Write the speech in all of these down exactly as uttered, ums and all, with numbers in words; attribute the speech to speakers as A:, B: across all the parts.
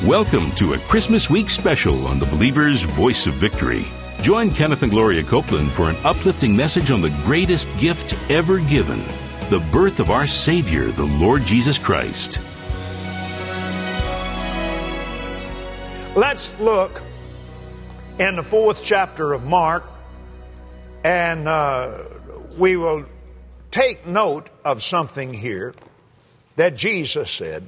A: Welcome to a Christmas week special on the Believer's Voice of Victory. Join Kenneth and Gloria Copeland for an uplifting message on the greatest gift ever given, the birth of our Savior, the Lord Jesus Christ.
B: Let's look in the fourth chapter of Mark, and uh, we will take note of something here that Jesus said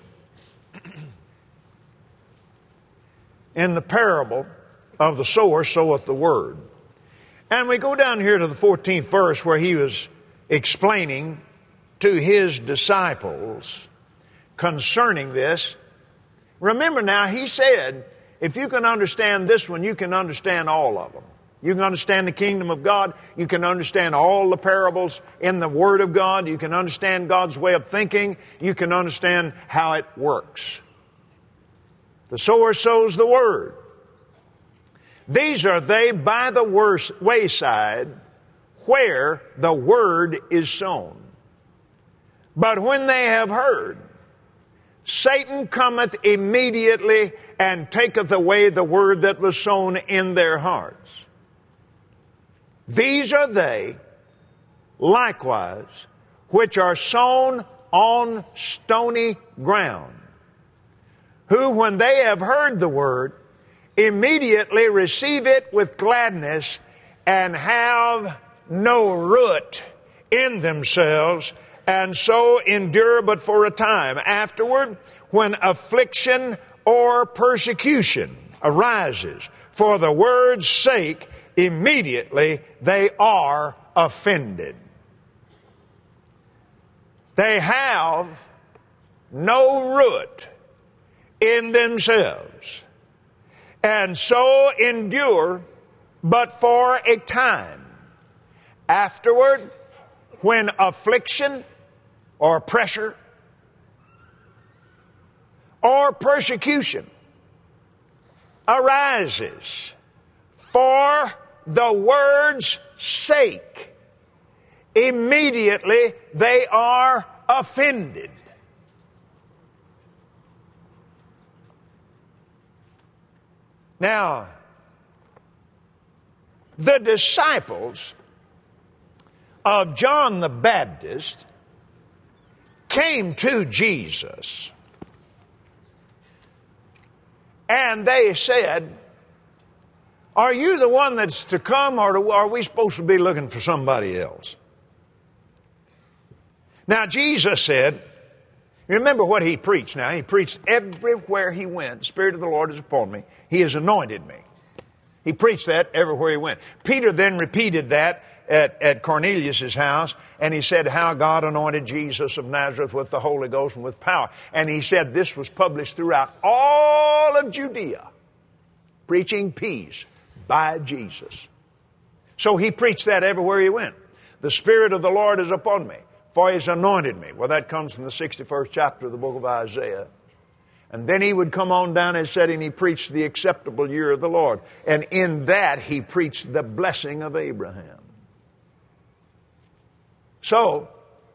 B: in the parable of the sower soweth the word. And we go down here to the fourteenth verse where he was explaining to his disciples concerning this. Remember now, he said, if you can understand this one, you can understand all of them. You can understand the kingdom of God. You can understand all the parables in the Word of God. You can understand God's way of thinking. You can understand how it works. The sower sows the word. These are they by the wayside where the word is sown. But when they have heard, Satan cometh immediately and taketh away the word that was sown in their hearts. These are they, likewise, which are sown on stony ground, who, when they have heard the word, immediately receive it with gladness and have no root in themselves, and so endure but for a time. Afterward, when affliction or persecution arises for the word's sake, immediately they are offended. They have no root in themselves, and so endure but for a time. Afterward, when affliction or pressure or persecution arises for the word's sake, immediately they are offended. Now, the disciples of John the Baptist came to Jesus, and they said, are you the one that's to come, or are we supposed to be looking for somebody else? Now, Jesus said, remember what he preached now. He preached everywhere he went. The Spirit of the Lord is upon me. He has anointed me. He preached that everywhere he went. Peter then repeated that at, at Cornelius' house, and he said how God anointed Jesus of Nazareth with the Holy Ghost and with power. And he said this was published throughout all of Judea, preaching peace by Jesus. So he preached that everywhere he went. The Spirit of the Lord is upon me, for he has anointed me. Well, that comes from the sixty-first chapter of the book of Isaiah. And then he would come on down and said, and he preached the acceptable year of the Lord. And in that he preached the blessing of Abraham. So,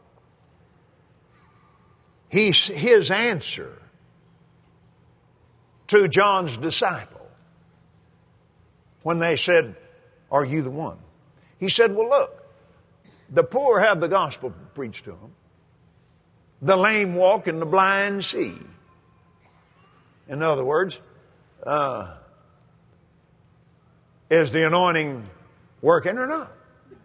B: he's, his answer to John's disciple, when they said, are you the one? He said, well, look, the poor have the gospel preached to them. The lame walk and the blind see. In other words, uh, is the anointing working or not?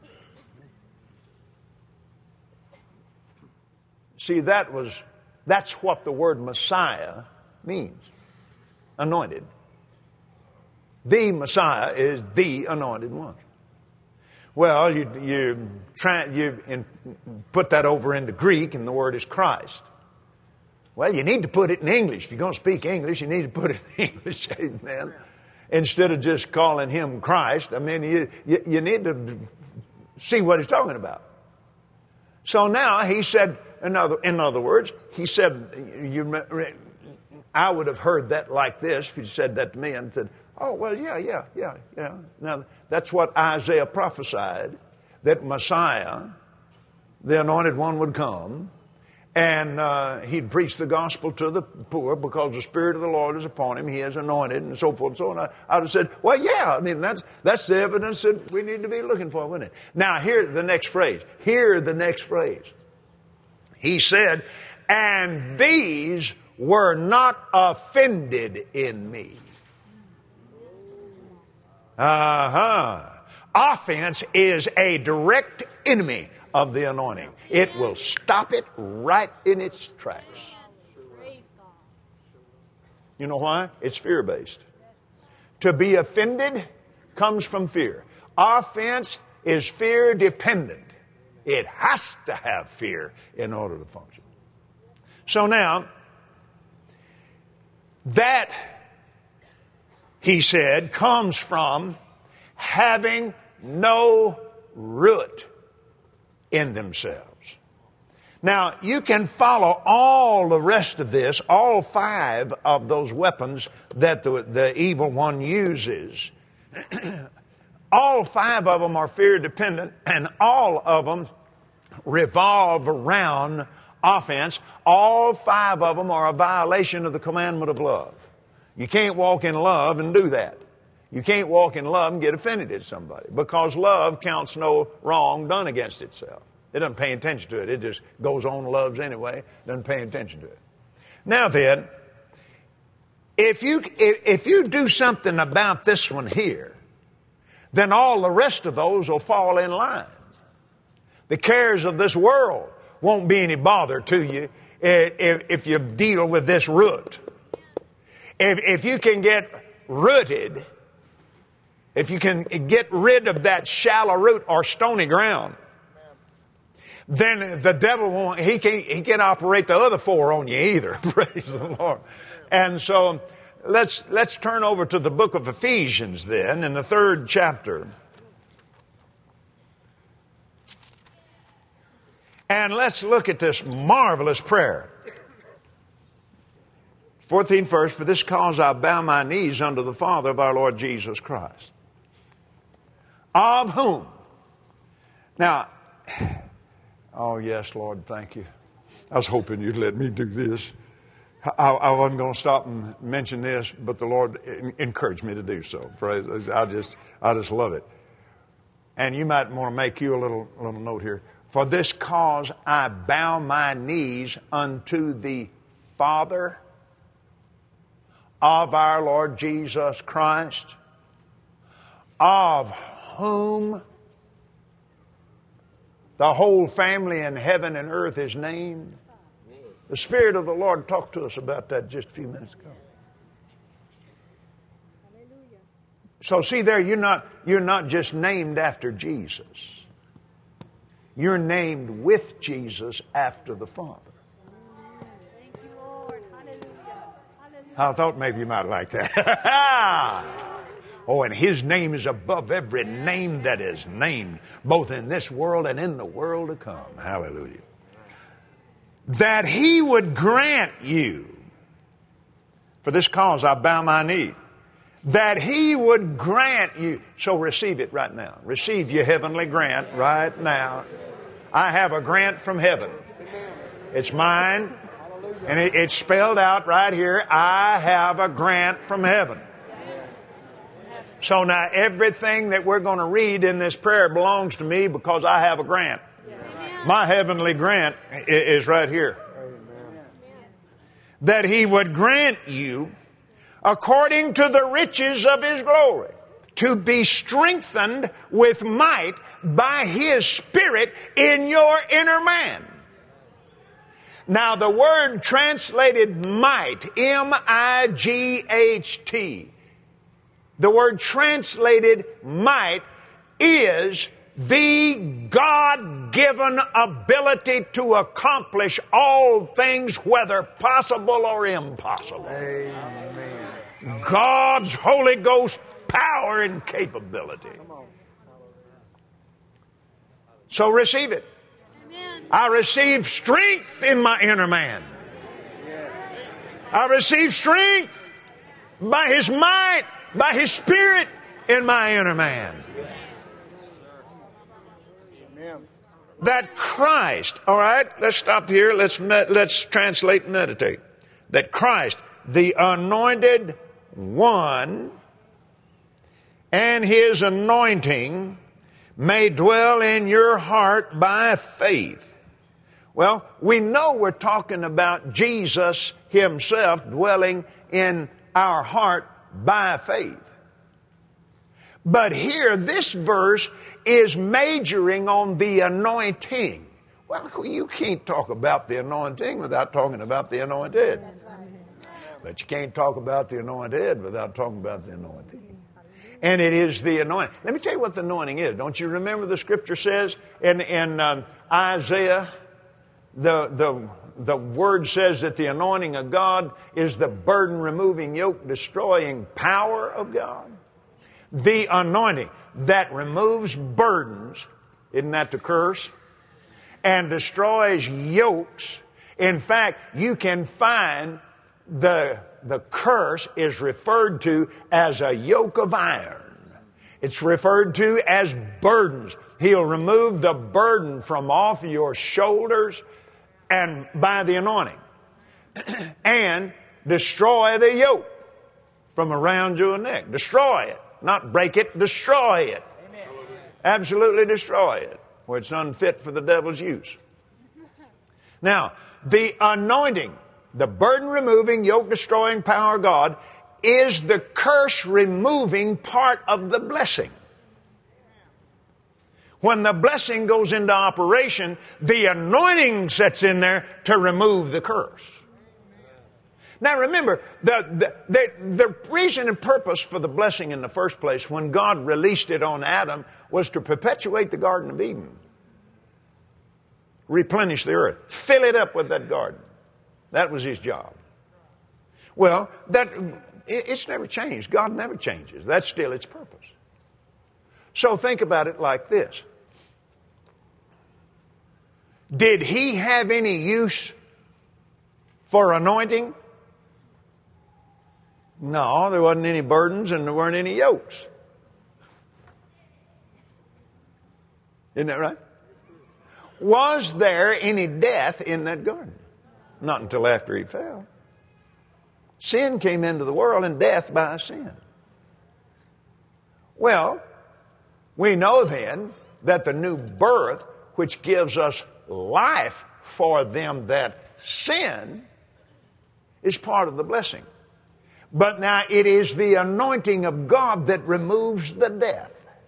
B: See, that was, that's what the word Messiah means. Anointed. The Messiah is the anointed one. Well, you, you, try, you in, put that over into Greek, and the word is Christ. Well, you need to put it in English. If you're going to speak English, you need to put it in English, amen. Instead of just calling him Christ, I mean, you, you, you need to see what he's talking about. So now he said, in other, in other words, he said, you, I would have heard that like this if you said that to me and said, oh, well, yeah, yeah, yeah, yeah. Now, that's what Isaiah prophesied, that Messiah, the anointed one, would come, And uh, he'd preach the gospel to the poor because the Spirit of the Lord is upon him. He is anointed and so forth and so on. I, I'd have said, well, yeah, I mean, that's, that's the evidence that we need to be looking for, wouldn't it? Now, hear the next phrase. Hear the next phrase. He said, and these were not offended in me. Uh-huh. Offense is a direct enemy of the anointing. It will stop it right in its tracks. You know why? It's fear-based. To be offended comes from fear. Offense is fear-dependent. It has to have fear in order to function. So now, that, he said, comes from having no root in themselves. Now, you can follow all the rest of this, all five of those weapons that the, the evil one uses. All five of them are fear-dependent, and all of them revolve around offense. All five of them are a violation of the commandment of love. You can't walk in love and do that. You can't walk in love and get offended at somebody, because love counts no wrong done against itself. It doesn't pay attention to it. It just goes on, loves anyway, doesn't pay attention to it. Now then, if you, if, if you do something about this one here, then all the rest of those will fall in line. The cares of this world won't be any bother to you if, if you deal with this root. If, if you can get rooted, if you can get rid of that shallow root or stony ground, then the devil won't, he can't, he can't operate the other four on you either. Praise the Lord. And so let's, let's turn over to the book of Ephesians then, in the third chapter. And let's look at this marvelous prayer. fourteenth verse, for this cause I bow my knees unto the Father of our Lord Jesus Christ. Of whom? Now, oh yes, Lord, thank you. I was hoping you'd let me do this. I, I wasn't going to stop and mention this, but the Lord encouraged me to do so. Praise, I just, I just love it. And you might want to make you a little, little note here. For this cause I bow my knees unto the Father of our Lord Jesus Christ, of whom the whole family in heaven and earth is named. The Spirit of the Lord talked to us about that just a few minutes ago. So see there, you're not, you're not just named after Jesus. You're named with Jesus after the Father.
C: Thank you, Lord. Hallelujah. Hallelujah.
B: I thought maybe you might like that. Oh, and His name is above every name that is named, both in this world and in the world to come. Hallelujah. That He would grant you, for this cause I bow my knee, that He would grant you. So receive it right now. Receive your heavenly grant right now. I have a grant from heaven. It's mine, and it, it's spelled out right here. I have a grant from heaven. So now everything that we're going to read in this prayer belongs to me because I have a grant. My heavenly grant is right here. That He would grant you, according to the riches of His glory, to be strengthened with might by His Spirit in your inner man. Now the word translated might, M I G H T, the word translated might is the God-given ability to accomplish all things, whether possible or impossible.
D: Amen.
B: God's Holy Ghost power and capability. So receive it.
C: Amen.
B: I receive strength in my inner man. I receive strength by His might, by His Spirit in my inner man. that Christ, all right, let's stop here. Let's, med- let's translate and meditate. That Christ, the anointed one, and his anointing may dwell in your heart by faith. Well, we know we're talking about Jesus himself dwelling in our heart by faith. But here, this verse is majoring on the anointing. Well, you can't talk about the anointing without talking about the anointed. But you can't talk about the anointed without talking about the anointing. And it is the anointing. Let me tell you what the anointing is. Don't you remember the scripture says in, in um, Isaiah, the, the, the word says that the anointing of God is the burden-removing, yoke-destroying power of God? The anointing that removes burdens, isn't that the curse? And destroys yokes. In fact, you can find the, the curse is referred to as a yoke of iron. It's referred to as burdens. He'll remove the burden from off your shoulders and by the anointing. And destroy the yoke from around your neck. Destroy it. Not break it, destroy it. Amen. Absolutely destroy it, where it's unfit for the devil's use. Now, the anointing, the burden-removing, yoke-destroying power of God, is the curse-removing part of the blessing. When the blessing goes into operation, the anointing sets in there to remove the curse. Now remember, the, the, the, the reason and purpose for the blessing in the first place, when God released it on Adam, was to perpetuate the Garden of Eden. Replenish the earth. Fill it up with that garden. That was his job. Well, that it's never changed. God never changes. That's still its purpose. So think about it like this. Did he have any use for anointing? No, there wasn't any burdens and there weren't any yokes. Isn't that right? Was there any death in that garden? Not until after he fell. Sin came into the world and death by sin. Well, we know then that the new birth, which gives us life for them that sin, is part of the blessing. But now it is the anointing of God that removes the death.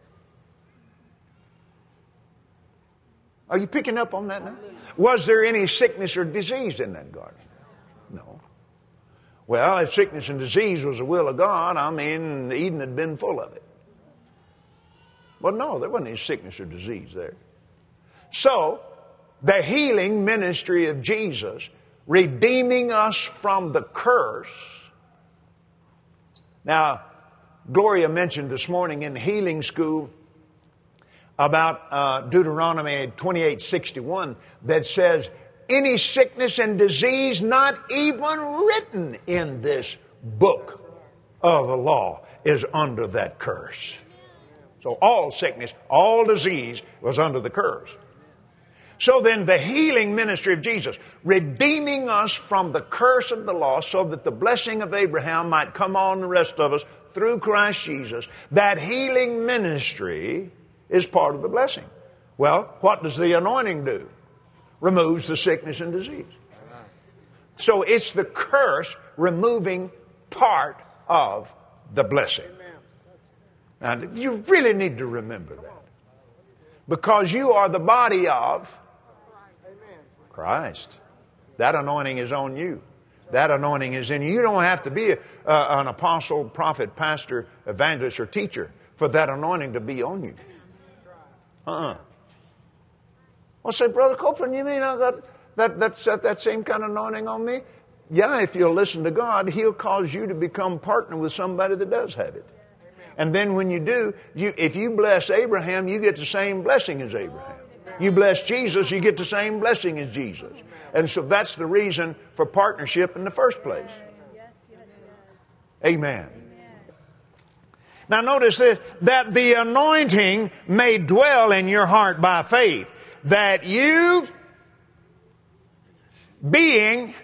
B: Are you picking up on that now? Was there any sickness or disease in that garden? No. Well, if sickness and disease was the will of God, I mean, Eden had been full of it. Well, no, there wasn't any sickness or disease there. So, the healing ministry of Jesus, redeeming us from the curse. Now, Gloria mentioned this morning in healing school about uh, Deuteronomy twenty-eight sixty-one that says, any sickness and disease not even written in this book of the law is under that curse. So all sickness, all disease was under the curse. So then the healing ministry of Jesus, redeeming us from the curse of the law so that the blessing of Abraham might come on the rest of us through Christ Jesus, that healing ministry is part of the blessing. Well, what does the anointing do? Removes the sickness and disease. So it's the curse removing part of the blessing. And you really need to remember that. Because you are the body of Christ. That anointing is on you. That anointing is in you. You don't have to be a, uh, an apostle, prophet, pastor, evangelist, or teacher for that anointing to be on you. Uh-uh. Well, say, Brother Copeland, you mean that, that, that's that, that same kind of anointing on me? Yeah, if you'll listen to God, He'll cause you to become partner with somebody that does have it. And then when you do, you, if you bless Abraham, you get the same blessing as Abraham. You bless Jesus, you get the same blessing as Jesus. And so that's the reason for partnership in the first place. Amen. Now notice this, that the anointing may dwell in your heart by faith. that you, being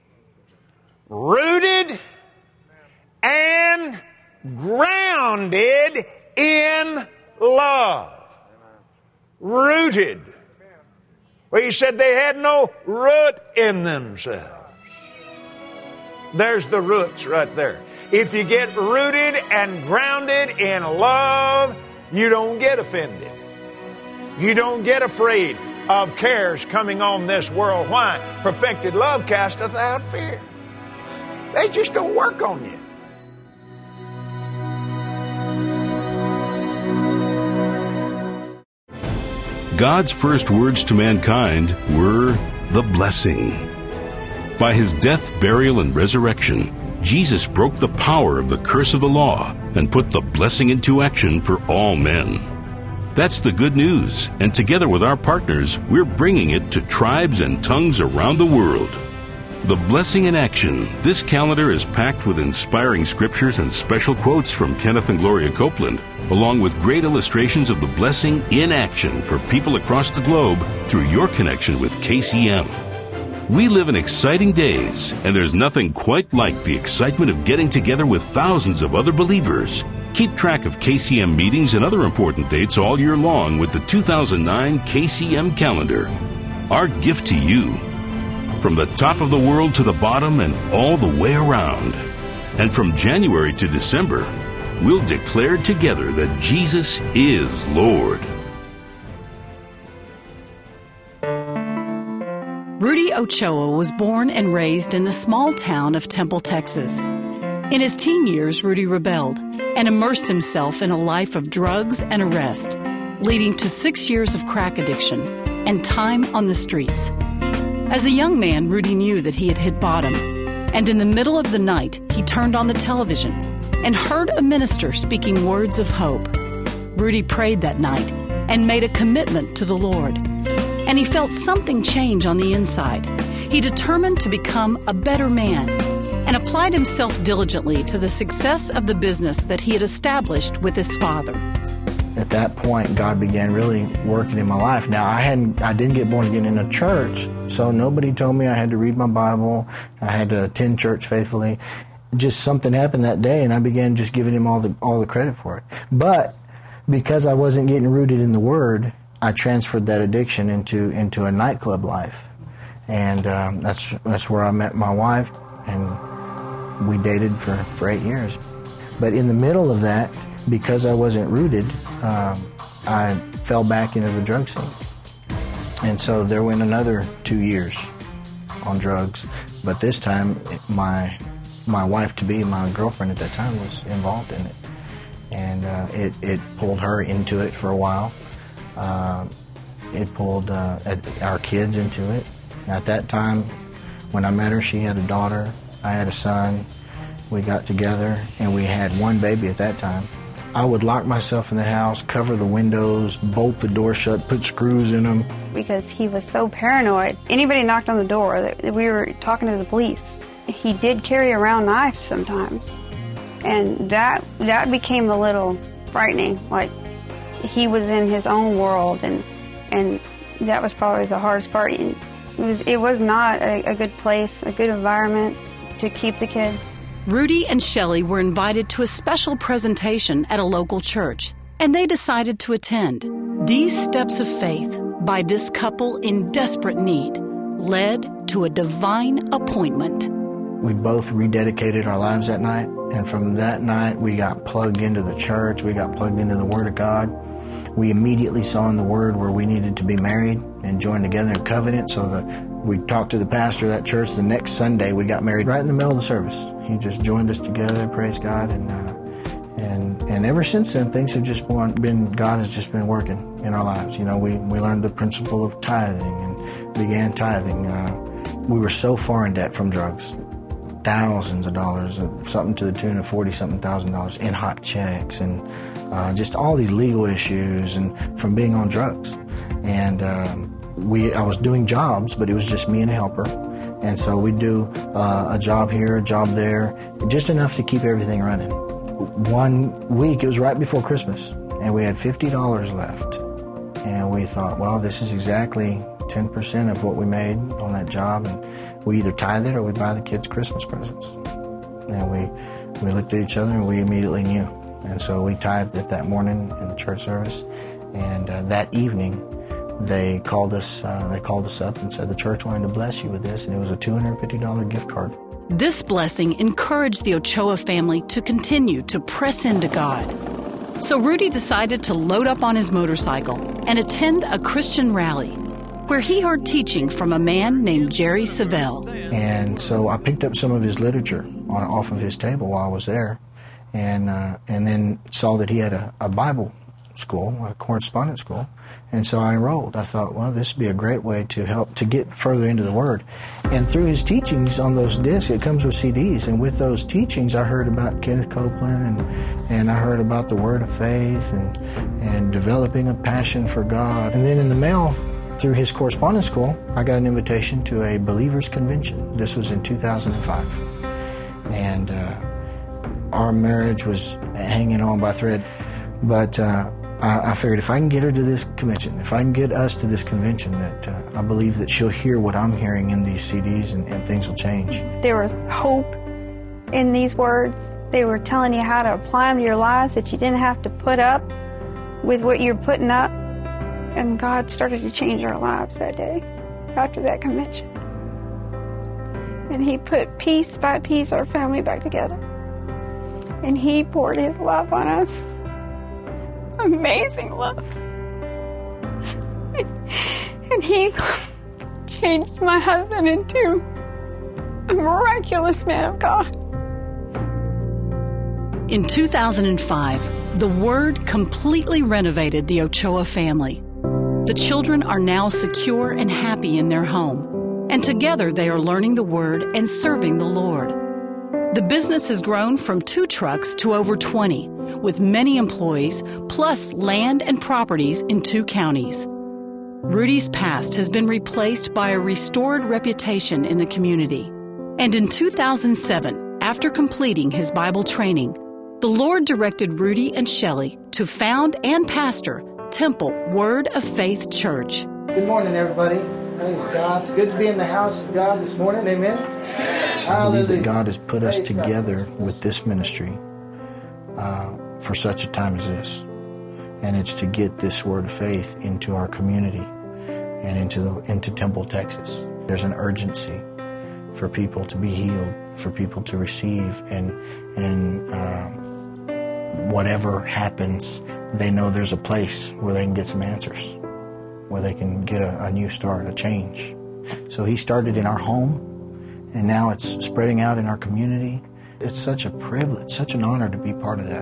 B: rooted and grounded in love. Rooted. Well, he said they had no root in themselves. There's the roots right there. If you get rooted and grounded in love, you don't get offended. You don't get afraid of cares coming on this world. Why? Perfected love casteth out fear. They just don't work on you.
A: God's first words to mankind were the blessing. By his death, burial, and resurrection, Jesus broke the power of the curse of the law and put the blessing into action for all men. That's the good news, and together with our partners, we're bringing it to tribes and tongues around the world. The Blessing in Action. This calendar is packed with inspiring scriptures and special quotes from Kenneth and Gloria Copeland, along with great illustrations of the blessing in action for people across the globe through your connection with K C M. We live in exciting days, and there's nothing quite like the excitement of getting together with thousands of other believers. Keep track of K C M meetings and other important dates all year long with the two thousand nine K C M calendar. Our gift to you. From the top of the world to the bottom and all the way around. And from January to December, we'll declare together that Jesus is Lord.
D: Rudy Ochoa was born and raised in the small town of Temple, Texas. In his teen years, Rudy rebelled and immersed himself in a life of drugs and arrest, leading to six years of crack addiction and time on the streets. As a young man, Rudy knew that he had hit bottom, and in the middle of the night, he turned on the television and heard a minister speaking words of hope. Rudy prayed that night and made a commitment to the Lord, and he felt something change on the inside. He determined to become a better man and applied himself diligently to the success of the business that he had established with his father.
E: At that point, God began really working in my life. Now, I hadn't, I didn't get born again in a church, so nobody told me I had to read my Bible. I had to attend church faithfully. Just something happened that day, and I began just giving him all the all the credit for it. But because I wasn't getting rooted in the Word, I transferred that addiction into into a nightclub life, and um, that's that's where I met my wife, and we dated for, for eight years. But in the middle of that, because I wasn't rooted, um, I fell back into the drug scene. And so there went another two years on drugs. But this time, my my wife-to-be, my girlfriend at that time, was involved in it. And uh, it, it pulled her into it for a while. Uh, it pulled uh, our kids into it. At that time, when I met her, she had a daughter. I had a son. We got together, and we had one baby at that time. I would lock myself in the house, cover the windows, bolt the door shut, put screws in them.
F: Because he was so paranoid. Anybody knocked on the door, we were talking to the police. He did carry around knives sometimes. And that that became a little frightening. Like, he was in his own world, and and that was probably the hardest part. It was, it was not a, a good place, a good environment to keep the kids.
D: Rudy and Shelley were invited to a special presentation at a local church, and they decided to attend. These steps of faith by this couple in desperate need led to a divine appointment.
E: We both rededicated our lives that night, and from that night we got plugged into the church, we got plugged into the Word of God. We immediately saw in the Word where we needed to be married and join together in covenant, so that we talked to the pastor of that church. The next Sunday we got married right in the middle of the service. He just joined us together, praise God, and uh, and and ever since then things have just been, God has just been working in our lives. You know, we, we learned the principle of tithing and began tithing. Uh, we were so far in debt from drugs. Thousands of dollars, something to the tune of forty-something thousand dollars in hot checks, and uh, just all these legal issues, and from being on drugs. And um, we, I was doing jobs, but it was just me and a helper. And so we'd do uh, a job here, a job there, just enough to keep everything running. One week, it was right before Christmas, and we had fifty dollars left. And we thought, well, this is exactly ten percent of what we made on that job, and we either tithe it or we buy the kids Christmas presents. And we we looked at each other and we immediately knew. And so we tithed it that morning in the church service, and uh, that evening they called us uh, they called us up and said the church wanted to bless you with this, and it was a two hundred fifty dollars gift card.
D: This blessing encouraged the Ochoa family to continue to press into God. So Rudy decided to load up on his motorcycle and attend a Christian rally, where he heard teaching from a man named Jerry Savelle.
E: And so I picked up some of his literature on, off of his table while I was there, and uh, and then saw that he had a, a Bible school, a correspondence school, and so I enrolled. I thought, well, this would be a great way to help to get further into the Word. And through his teachings on those discs, it comes with C Ds, and with those teachings I heard about Kenneth Copeland, and, and I heard about the Word of Faith, and, and developing a passion for God. And then in the mail, through his correspondence school, I got an invitation to a Believers Convention. This was in two thousand five. And uh, our marriage was hanging on by a thread. But uh, I, I figured if I can get her to this convention, if I can get us to this convention, that uh, I believe that she'll hear what I'm hearing in these C Ds, and, and things will change.
F: There was hope in these words. They were telling you how to apply them to your lives, that you didn't have to put up with what you're putting up. And God started to change our lives that day, after that convention. And He put piece by piece our family back together. And He poured His love on us. Amazing love. And He changed my husband into a miraculous man of God.
D: In two thousand five, the Word completely renovated the Ochoa family. The children are now secure and happy in their home, and together they are learning the Word and serving the Lord. The business has grown from two trucks to over twenty, with many employees, plus land and properties in two counties. Rudy's past has been replaced by a restored reputation in the community. And in two thousand seven, after completing his Bible training, the Lord directed Rudy and Shelley to found and pastor Temple Word of Faith Church.
E: Good morning, everybody. Praise God. It's good to be in the house of God this morning. Amen. I believe that God has put us together with this ministry uh, for such a time as this. And it's to get this Word of Faith into our community and into the, into Temple, Texas. There's an urgency for people to be healed, for people to receive, and and uh, whatever happens, they know there's a place where they can get some answers, where they can get a, a new start, a change. So He started in our home, and now it's spreading out in our community. It's such a privilege, such an honor to be part of that.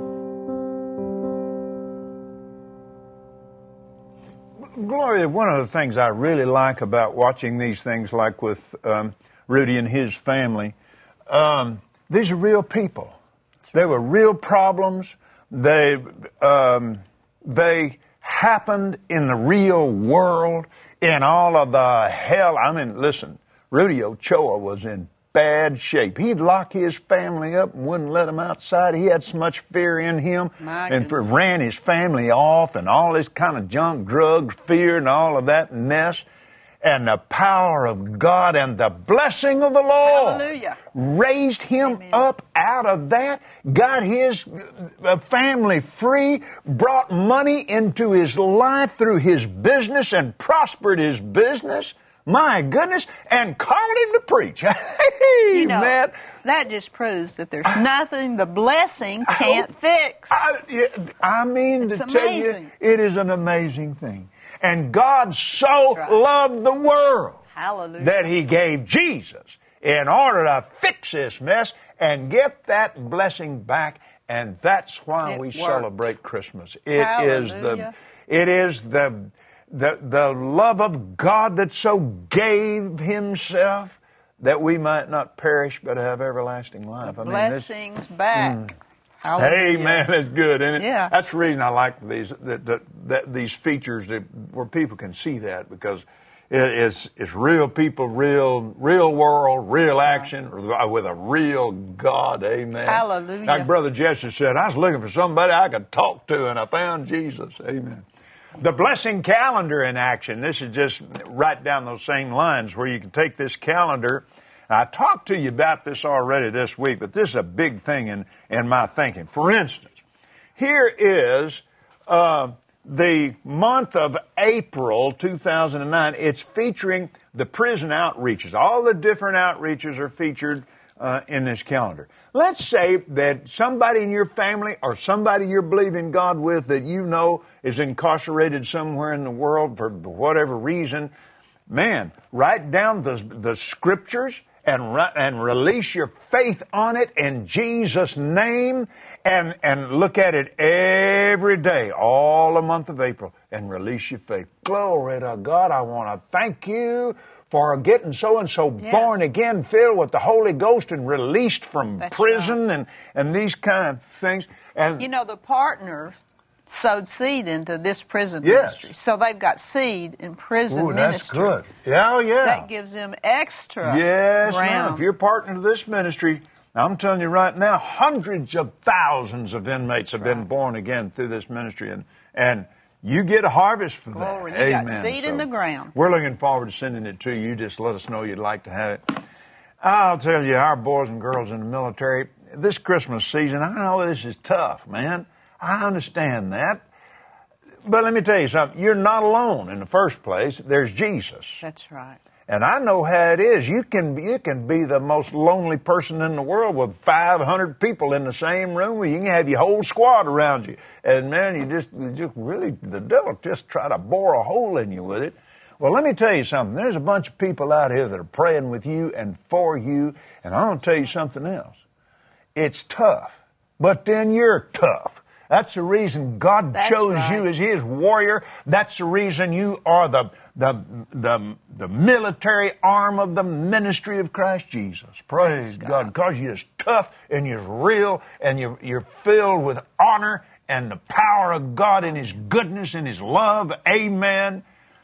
B: Gloria, one of the things I really like about watching these things, like with um, Rudy and his family, um, these are real people. There were real problems. They um, they happened in the real world, in all of the hell. I mean, listen, Rudy Ochoa was in bad shape. He'd lock his family up and wouldn't let them outside. He had so much fear in him,
G: My
B: and for, ran his family off, and all this kind of junk, drugs, fear, and all of that mess. And the power of God and the blessing of the Lord
G: Hallelujah.
B: raised him
G: Amen.
B: up out of that, got his family free, brought money into his life through his business and prospered his business. My goodness, and called him to preach. Hey,
G: You know,
B: man.
G: that just proves that there's nothing the blessing can't fix.
B: I, I mean,
G: It's
B: to tell you,
G: amazing.
B: it is an amazing thing. And God so
G: That's right.
B: loved the world
G: Hallelujah.
B: that He gave Jesus in order to fix this mess and get that blessing back. And that's why
G: It
B: we
G: worked.
B: celebrate Christmas. It is the,
G: Hallelujah.
B: it is the, the, the love of God that so gave Himself that we might not perish but have everlasting life.
G: The
B: I mean, this-
G: blessings back.
B: Mm.
G: Hallelujah.
B: Amen. That's good, isn't it?
G: Yeah.
B: That's the reason I like these that, that, that these features that, where people can see that, because it, it's it's real people, real real world, real action with a real God. Amen.
G: Hallelujah.
B: Like Brother Jesse said, I was looking for somebody I could talk to, and I found Jesus. Amen. The blessing calendar in action. This is just right down those same lines where you can take this calendar. I talked to you about this already this week, but this is a big thing in, in my thinking. For instance, here is uh, the month of April two thousand nine. It's featuring the prison outreaches. All the different outreaches are featured Uh, in this calendar. Let's say that somebody in your family or somebody you're believing God with that you know is incarcerated somewhere in the world for whatever reason. Man, write down the, the scriptures and, re- and release your faith on it in Jesus' name and, and look at it every day, all the month of April, and release your faith. Glory to God. I want to thank you for getting so-and-so
G: Yes.
B: born again, filled with the Holy Ghost and released from
G: That's
B: prison
G: right.
B: and, and these kind of things. And
G: You know, the partner sowed seed into this prison
B: Yes.
G: ministry. So they've got seed in prison
B: ooh, that's
G: ministry.
B: good. Yeah, oh, yeah.
G: That gives them extra
B: Yes, ma'am.
G: ground.
B: If you're partner to this ministry, I'm telling you right now, hundreds of thousands of inmates have been born again through this ministry, and and you get a harvest for
G: Glory.
B: that.
G: You got
B: Amen.
G: seed in the ground.
B: We're looking forward to sending it to you. Just let us know you'd like to have it. I'll tell you, our boys and girls in the military, this Christmas season, I know this is tough, man. I understand that. But let me tell you something. You're not alone in the first place. There's Jesus.
G: That's right.
B: And I know how it is. You can you can be the most lonely person in the world with five hundred people in the same room. You can have your whole squad around you. And, man, you just, you just really, the devil just try to bore a hole in you with it. Well, let me tell you something. There's a bunch of people out here that are praying with you and for you. And I'm going to tell you something else. It's tough. But then you're tough. That's the reason God
G: That's
B: chose
G: right.
B: you as His warrior. That's the reason you are the, the the the military arm of the ministry of Christ Jesus. Praise
G: Praise
B: God.
G: God.
B: Because you're tough and you're real and you're, you're filled with honor and the power of God and His goodness and His love. Amen.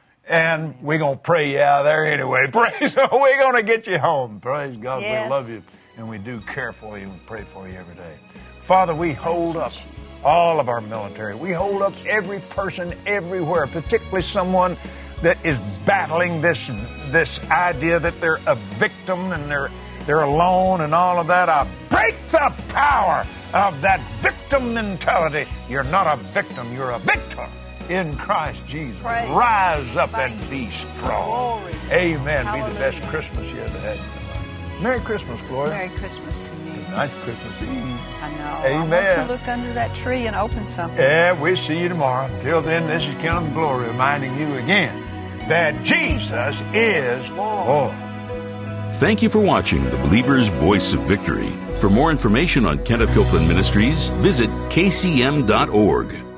B: And we're going to pray you out of there anyway. Praise God. We're going to get you home. Praise God.
G: Yes.
B: We love you. And we do care for you and we pray for you every day. Father, we hold up all of our military. We hold up every person everywhere, particularly someone that is battling this this idea that they're a victim and they're they're alone and all of that. I break the power of that victim mentality. You're not a victim, you're a victor in Christ Jesus.
G: Praise.
B: Rise up
G: Thank
B: and
G: you.
B: be strong.
G: Glory.
B: Amen. Be the best
G: Hallelujah.
B: Christmas you ever had in your life. Merry Christmas, Gloria.
G: Merry Christmas to you.
B: Nice Christmas Eve.
G: I know.
B: Amen.
G: I want to look under that tree and open something.
B: Yeah, we'll see you tomorrow. Until then, this is Kenneth Glory reminding you again that Jesus is Lord.
A: Thank you for watching The Believer's Voice of Victory. For more information on Kenneth Copeland Ministries, visit K C M dot org.